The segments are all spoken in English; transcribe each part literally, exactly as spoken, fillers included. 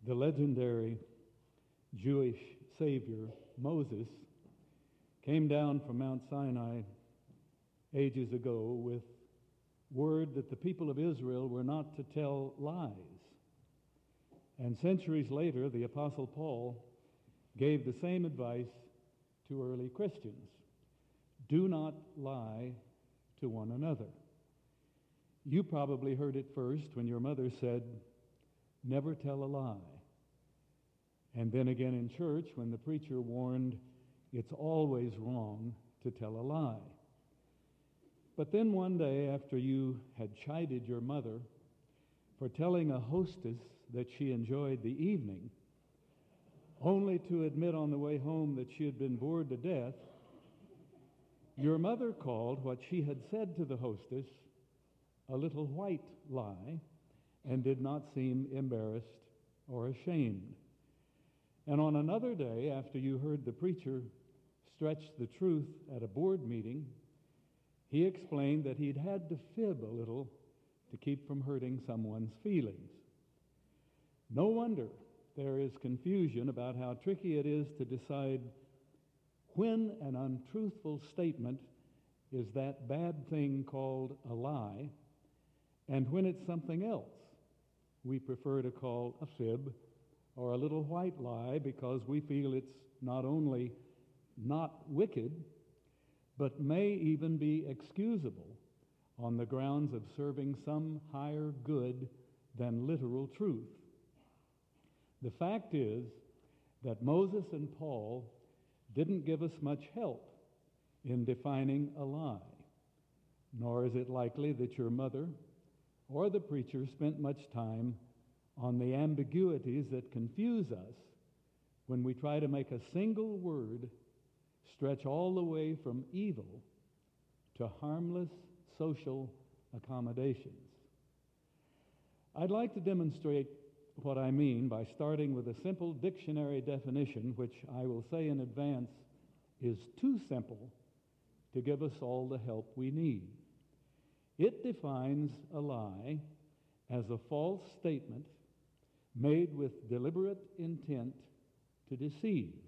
The legendary Jewish savior, Moses, came down from Mount Sinai ages ago with word that the people of Israel were not to tell lies. And centuries later, the Apostle Paul gave the same advice to early Christians. Do not lie to one another. You probably heard it first when your mother said, never tell a lie. And then again in church when the preacher warned, it's always wrong to tell a lie. But then one day after you had chided your mother for telling a hostess that she enjoyed the evening, only to admit on the way home that she had been bored to death, your mother called what she had said to the hostess a little white lie and did not seem embarrassed or ashamed. And on another day, after you heard the preacher stretch the truth at a board meeting, he explained that he'd had to fib a little to keep from hurting someone's feelings. No wonder there is confusion about how tricky it is to decide when an untruthful statement is that bad thing called a lie, and when it's something else we prefer to call a fib or a little white lie because we feel it's not only not wicked, but may even be excusable on the grounds of serving some higher good than literal truth. The fact is that Moses and Paul didn't give us much help in defining a lie, nor is it likely that your mother or the preacher spent much time on the ambiguities that confuse us when we try to make a single word stretch all the way from evil to harmless social accommodations. I'd like to demonstrate what I mean by starting with a simple dictionary definition, which I will say in advance is too simple to give us all the help we need. It defines a lie as a false statement made with deliberate intent to deceive.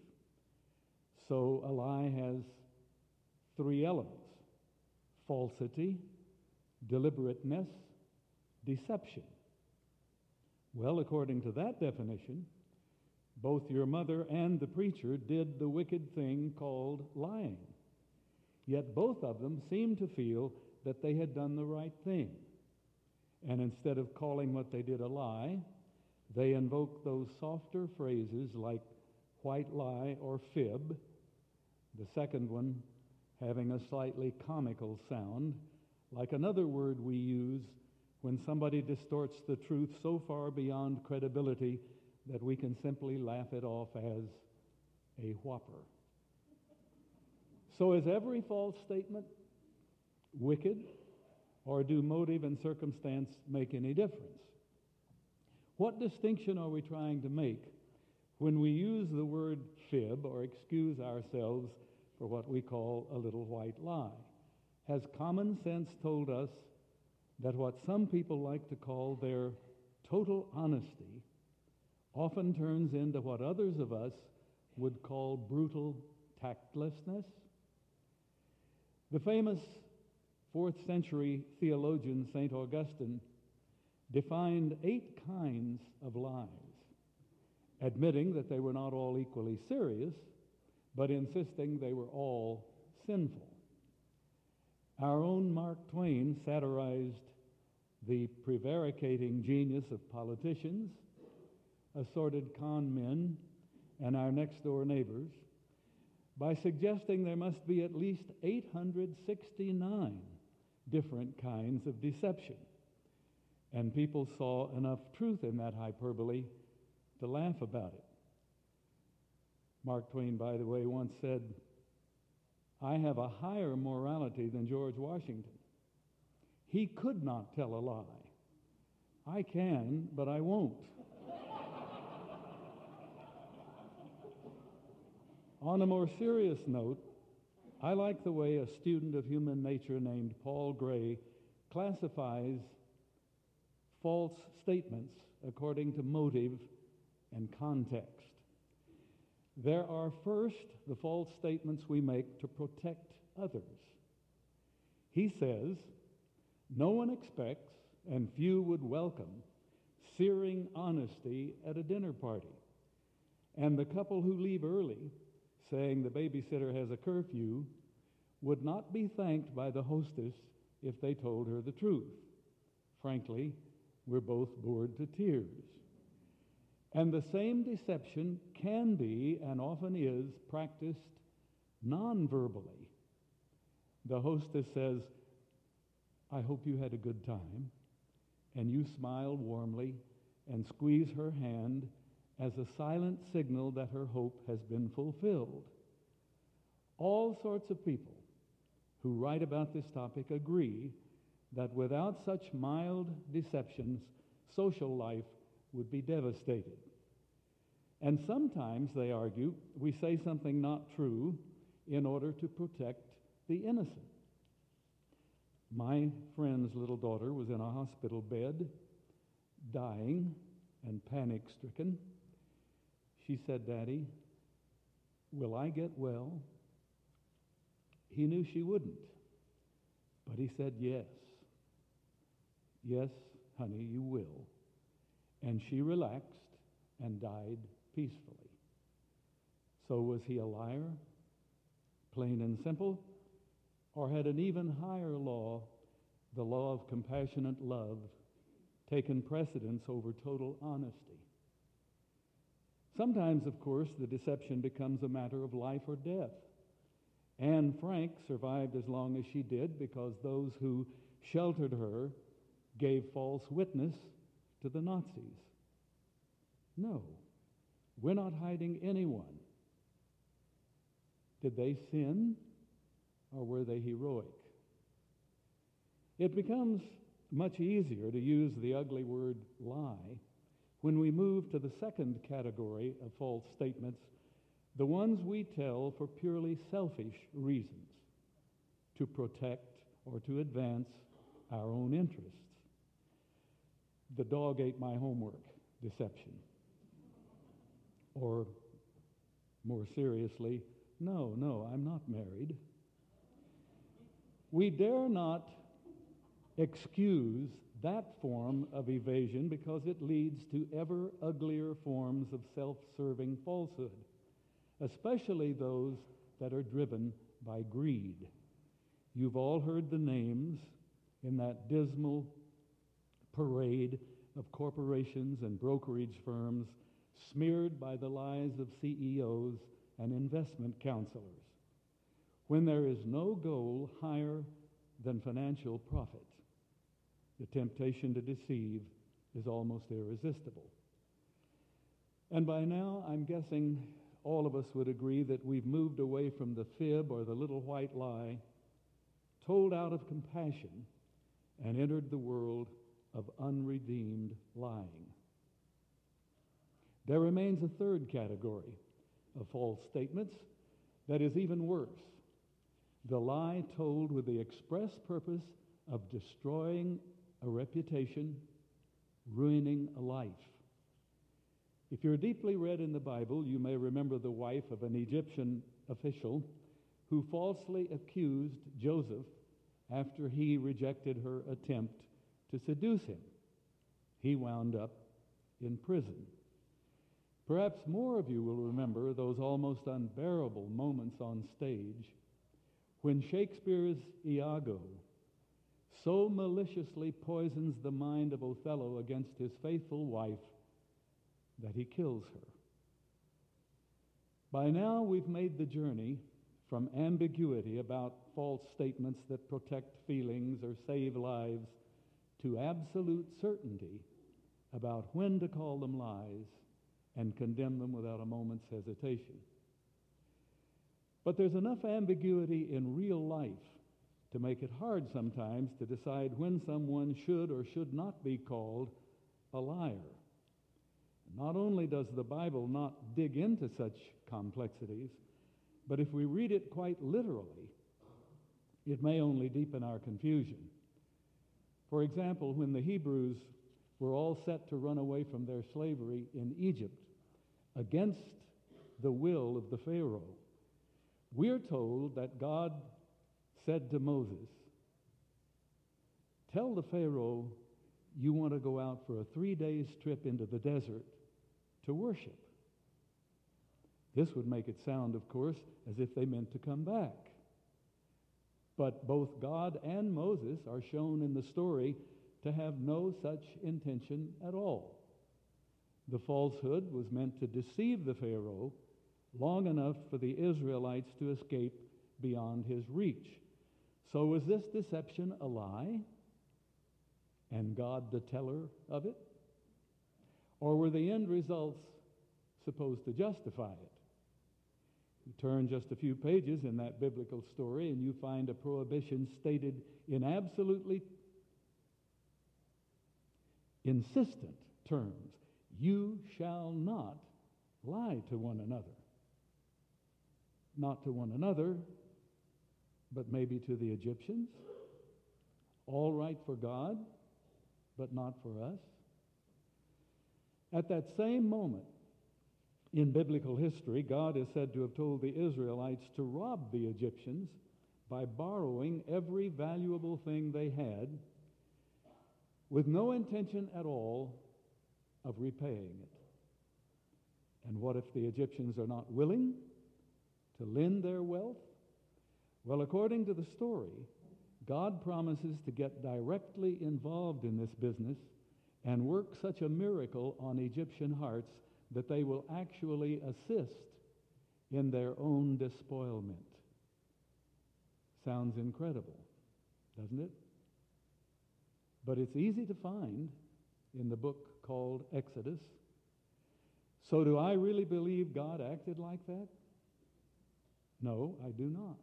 So a lie has three elements: falsity, deliberateness, deception. Well, according to that definition, both your mother and the preacher did the wicked thing called lying. Yet both of them seemed to feel that they had done the right thing. And instead of calling what they did a lie, they invoked those softer phrases like white lie or fib, the second one having a slightly comical sound, like another word we use when somebody distorts the truth so far beyond credibility that we can simply laugh it off as a whopper. So is every false statement wicked, or do motive and circumstance make any difference? What distinction are we trying to make when we use the word fib or excuse ourselves for what we call a little white lie? Has common sense told us that what some people like to call their total honesty often turns into what others of us would call brutal tactlessness? The famous fourth century theologian Saint Augustine defined eight kinds of lies, admitting that they were not all equally serious, but insisting they were all sinful. Our own Mark Twain satirized the prevaricating genius of politicians, assorted con men, and our next-door neighbors by suggesting there must be at least eight hundred sixty-nine different kinds of deception. And people saw enough truth in that hyperbole to laugh about it. Mark Twain, by the way, once said, I have a higher morality than George Washington. He could not tell a lie. I can, but I won't. On a more serious note, I like the way a student of human nature named Paul Gray classifies false statements according to motive and context. There are first the false statements we make to protect others. He says, no one expects and few would welcome searing honesty at a dinner party. And the couple who leave early, saying the babysitter has a curfew, would not be thanked by the hostess if they told her the truth. Frankly, we're both bored to tears. And the same deception can be, and often is, practiced non-verbally. The hostess says, I hope you had a good time, and you smile warmly and squeeze her hand as a silent signal that her hope has been fulfilled. All sorts of people who write about this topic agree that without such mild deceptions, social life would be devastated. And sometimes, they argue, we say something not true in order to protect the innocent. My friend's little daughter was in a hospital bed, dying and panic-stricken. She said, Daddy, will I get well? He knew she wouldn't, but he said, yes. Yes, honey, you will. And she relaxed and died peacefully. So was he a liar, plain and simple, or had an even higher law, the law of compassionate love, taken precedence over total honesty? Sometimes, of course, the deception becomes a matter of life or death. Anne Frank survived as long as she did because those who sheltered her gave false witness to the Nazis. No, we're not hiding anyone. Did they sin, or were they heroic? It becomes much easier to use the ugly word lie when we move to the second category of false statements, the ones we tell for purely selfish reasons, to protect or to advance our own interests. The dog ate my homework deception. Or, more seriously, no, no, I'm not married. We dare not excuse that form of evasion because it leads to ever uglier forms of self-serving falsehood, especially those that are driven by greed. You've all heard the names in that dismal parade of corporations and brokerage firms smeared by the lies of C E Os and investment counselors, when there is no goal higher than financial profit. The temptation to deceive is almost irresistible. And by now, I'm guessing all of us would agree that we've moved away from the fib or the little white lie, told out of compassion, and entered the world of unredeemed lying. There remains a third category of false statements that is even worse: the lie told with the express purpose of destroying a reputation, ruining a life. If you're deeply read in the Bible, you may remember the wife of an Egyptian official who falsely accused Joseph after he rejected her attempt to seduce him. He wound up in prison. Perhaps more of you will remember those almost unbearable moments on stage when Shakespeare's Iago so maliciously poisons the mind of Othello against his faithful wife that he kills her. By now, we've made the journey from ambiguity about false statements that protect feelings or save lives to absolute certainty about when to call them lies and condemn them without a moment's hesitation. But there's enough ambiguity in real life to make it hard sometimes to decide when someone should or should not be called a liar. Not only does the Bible not dig into such complexities, but if we read it quite literally, it may only deepen our confusion. For example, when the Hebrews were all set to run away from their slavery in Egypt, against the will of the Pharaoh. We're told that God said to Moses, "Tell the Pharaoh you want to go out for a three days trip into the desert to worship." This would make it sound, of course, as if they meant to come back. But both God and Moses are shown in the story to have no such intention at all. The falsehood was meant to deceive the Pharaoh long enough for the Israelites to escape beyond his reach. So was this deception a lie, and God the teller of it? Or were the end results supposed to justify it? You turn just a few pages in that biblical story and you find a prohibition stated in absolutely insistent terms. You shall not lie to one another. Not to one another, but maybe to the Egyptians. All right for God, but not for us. At that same moment in biblical history, God is said to have told the Israelites to rob the Egyptians by borrowing every valuable thing they had with no intention at all of repaying it. And what if the Egyptians are not willing to lend their wealth? Well, according to the story, God promises to get directly involved in this business and work such a miracle on Egyptian hearts that they will actually assist in their own despoilment. Sounds incredible, doesn't it? But it's easy to find in the book called Exodus. So do I really believe God acted like that? No, I do not.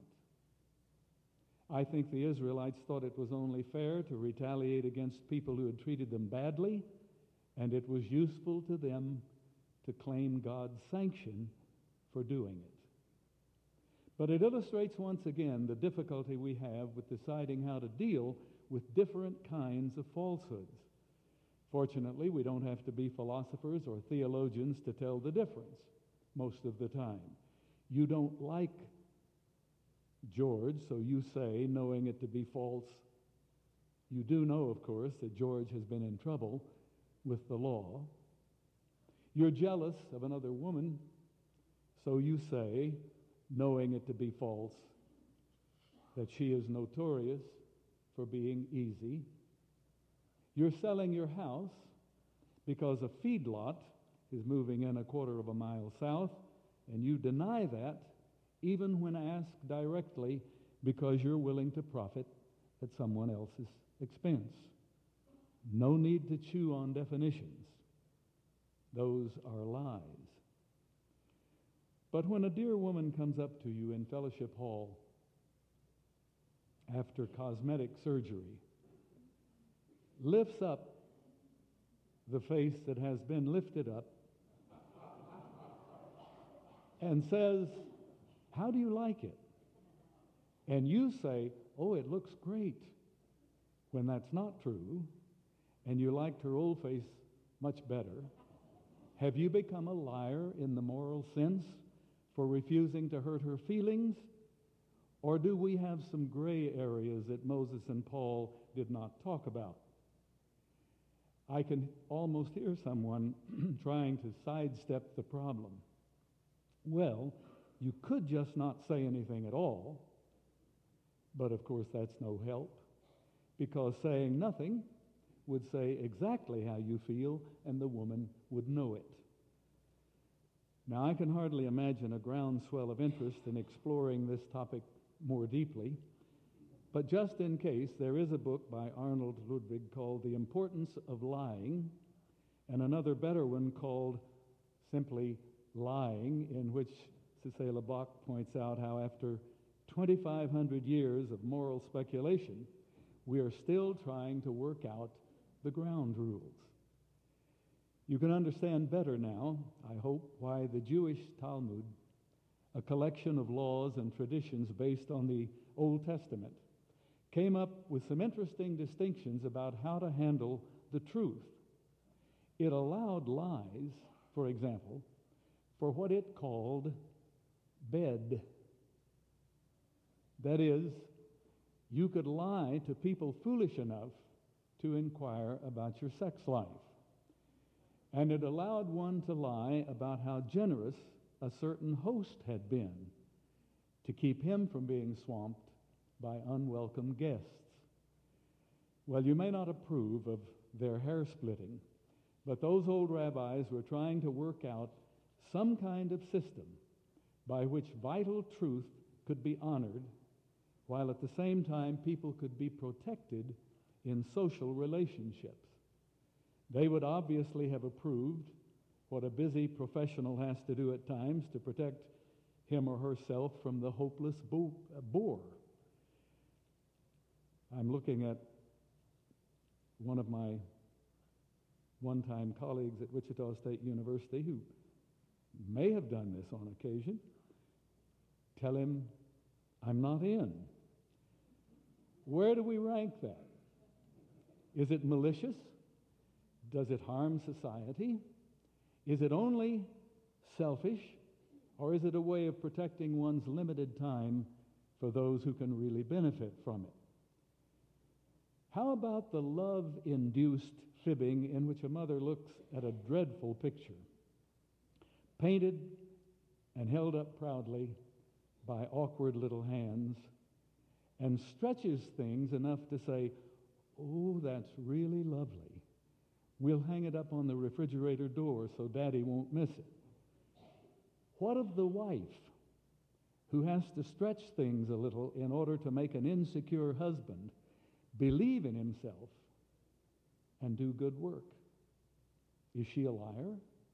I think the Israelites thought it was only fair to retaliate against people who had treated them badly, and it was useful to them to claim God's sanction for doing it. But it illustrates once again the difficulty we have with deciding how to deal with different kinds of falsehoods. Fortunately, we don't have to be philosophers or theologians to tell the difference most of the time. You don't like George, so you say, knowing it to be false. You do know, of course, that George has been in trouble with the law. You're jealous of another woman, so you say, knowing it to be false, that she is notorious for being easy. You're selling your house because a feedlot is moving in a quarter of a mile south, and you deny that even when asked directly because you're willing to profit at someone else's expense. No need to chew on definitions. Those are lies. But when a dear woman comes up to you in Fellowship Hall after cosmetic surgery, lifts up the face that has been lifted up, and says, "How do you like it?" And you say, "Oh, it looks great," when that's not true, and you liked her old face much better, have you become a liar in the moral sense for refusing to hurt her feelings? Or do we have some gray areas that Moses and Paul did not talk about? I can almost hear someone trying to sidestep the problem. Well, you could just not say anything at all, but of course that's no help, because saying nothing would say exactly how you feel, and the woman would know it. Now, I can hardly imagine a groundswell of interest in exploring this topic more deeply, but just in case, there is a book by Arnold Ludwig called The Importance of Lying, and another better one called simply Lying, in which Cécile Labach points out how after twenty-five hundred years of moral speculation, we are still trying to work out the ground rules. You can understand better now, I hope, why the Jewish Talmud, a collection of laws and traditions based on the Old Testament, came up with some interesting distinctions about how to handle the truth. It allowed lies, for example, for what it called bed. That is, you could lie to people foolish enough to inquire about your sex life. And it allowed one to lie about how generous a certain host had been to keep him from being swamped by unwelcome guests. Well, you may not approve of their hair splitting, but those old rabbis were trying to work out some kind of system by which vital truth could be honored, while at the same time people could be protected in social relationships. They would obviously have approved what a busy professional has to do at times to protect him or herself from the hopeless bo- bore. I'm looking at one of my one-time colleagues at Wichita State University who may have done this on occasion. Tell him, I'm not in. Where do we rank that? Is it malicious? Does it harm society? Is it only selfish? Or is it a way of protecting one's limited time for those who can really benefit from it? How about the love-induced fibbing in which a mother looks at a dreadful picture, painted and held up proudly by awkward little hands, and stretches things enough to say, oh, that's really lovely. We'll hang it up on the refrigerator door so Daddy won't miss it. What of the wife who has to stretch things a little in order to make an insecure husband believe in himself and do good work? Is she a liar?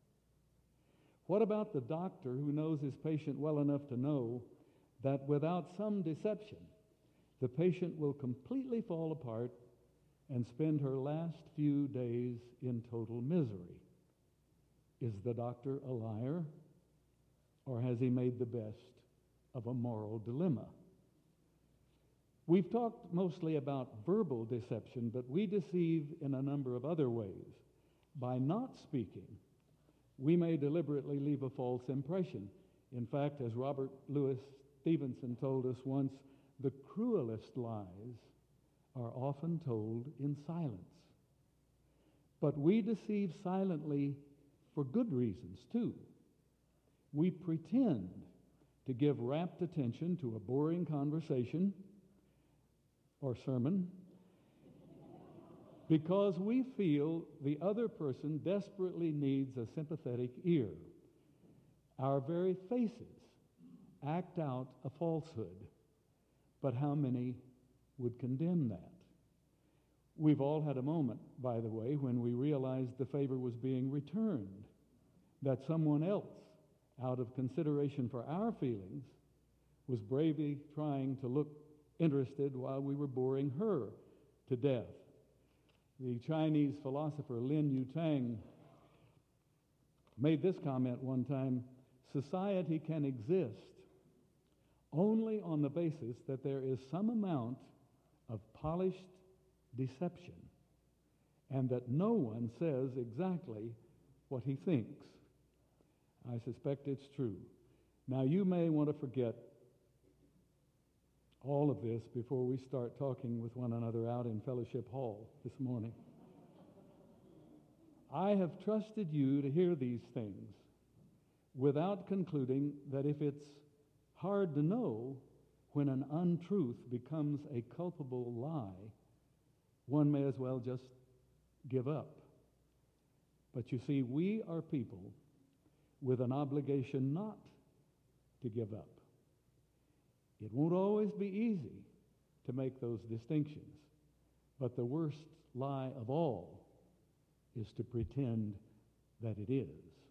What about the doctor who knows his patient well enough to know that without some deception, the patient will completely fall apart and spend her last few days in total misery? Is the doctor a liar, or has he made the best of a moral dilemma? We've talked mostly about verbal deception, but we deceive in a number of other ways. By not speaking, we may deliberately leave a false impression. In fact, as Robert Louis Stevenson told us once, the cruelest lies are often told in silence. But we deceive silently for good reasons, too. We pretend to give rapt attention to a boring conversation or sermon because we feel the other person desperately needs a sympathetic ear. Our very faces act out a falsehood, but how many would condemn that? We've all had a moment, by the way, when we realized the favor was being returned, that someone else, out of consideration for our feelings, was bravely trying to look interested while we were boring her to death. The Chinese philosopher Lin Yutang made this comment one time: society can exist only on the basis that there is some amount of polished deception and that no one says exactly what he thinks. I suspect it's true. Now, you may want to forget all of this before we start talking with one another out in Fellowship Hall this morning. I have trusted you to hear these things without concluding that if it's hard to know when an untruth becomes a culpable lie, one may as well just give up. But you see, we are people with an obligation not to give up. It won't always be easy to make those distinctions, but the worst lie of all is to pretend that it is.